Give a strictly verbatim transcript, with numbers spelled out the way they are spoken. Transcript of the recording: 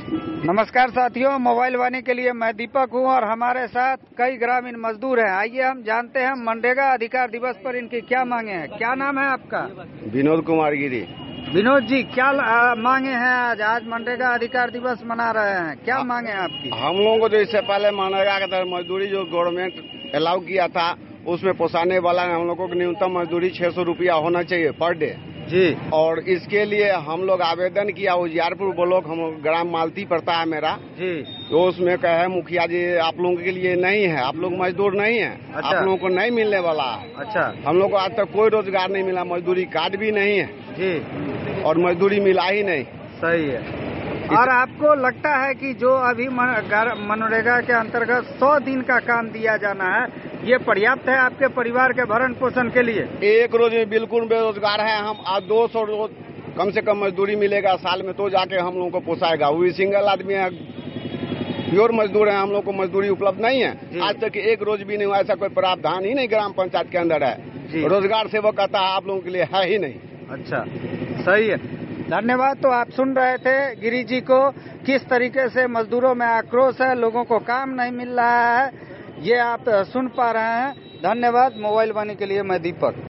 नमस्कार साथियों, मोबाइल वाणी के लिए मैं दीपक हूं और हमारे साथ कई ग्रामीण मजदूर हैं। आइए हम जानते हैं मनरेगा अधिकार दिवस पर इनकी क्या मांगे हैं। क्या नाम है आपका? विनोद कुमार गिरी। विनोद जी, क्या मांगे हैं आज? आज मनरेगा अधिकार दिवस मना रहे हैं, क्या मांगे हैं आपकी? हम लोगों को जो इससे पहले मनरेगा के तहत मजदूरी जो गवर्नमेंट अलाउ किया था उसमें पोसाने वाला हम लोगों की न्यूनतम मजदूरी छह सौ रूपया होना चाहिए पर डे जी। और इसके लिए हम लोग आवेदन किया। उजियारपुर ब्लॉक हम ग्राम मालती पड़ता है मेरा जी। तो उसमें कहे मुखिया जी आप लोगों के लिए नहीं है, आप लोग मजदूर नहीं है। अच्छा। आप लोगों को नहीं मिलने वाला। अच्छा। हम लोग को आज तक कोई रोजगार नहीं मिला, मजदूरी कार्ड भी नहीं है जी और मजदूरी मिला ही नहीं। सही है। और आपको लगता है कि जो अभी मनरेगा के अंतर्गत सौ दिन का काम दिया जाना है, ये पर्याप्त है आपके परिवार के भरण पोषण के लिए? एक रोज में बिल्कुल बेरोजगार है हम। आज दो सौ रोज कम से कम मजदूरी मिलेगा साल में तो जाके हम लोगों को पोसाएगा। वो भी सिंगल आदमी है, प्योर मजदूर है, हम लोग को मजदूरी उपलब्ध नहीं है। आज तक एक रोज भी नहीं हुआ, ऐसा कोई प्रावधान ही नहीं ग्राम पंचायत के अंदर है। रोजगार सेवक कहता है आप लोगों के लिए है ही नहीं। अच्छा, सही है, धन्यवाद। तो आप सुन रहे थे गिरी जी को, किस तरीके से मजदूरों में आक्रोश है, लोगों को काम नहीं मिल रहा है, ये आप सुन पा रहे हैं। धन्यवाद। मोबाइल वाणी के लिए मैं दीपक।